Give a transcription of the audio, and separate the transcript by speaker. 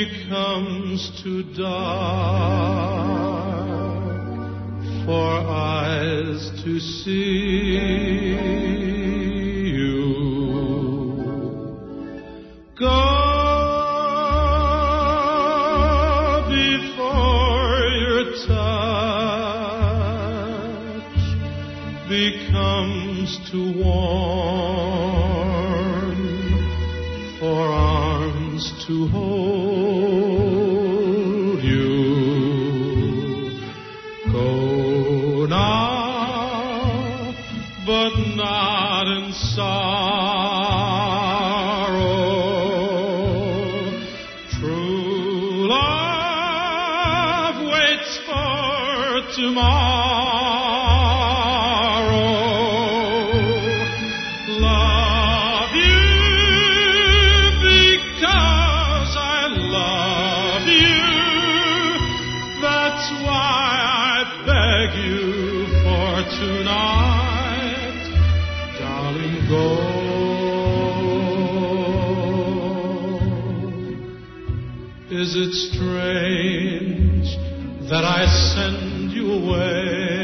Speaker 1: becomes too dark for eyes to see you. Go before your touch becomes too warm for arms to hold you. Go now, but not in sorrow. True love waits for tomorrow. Love you because I love you. That's why I beg you for tonight. Darling, go. Is it strange that I send you away?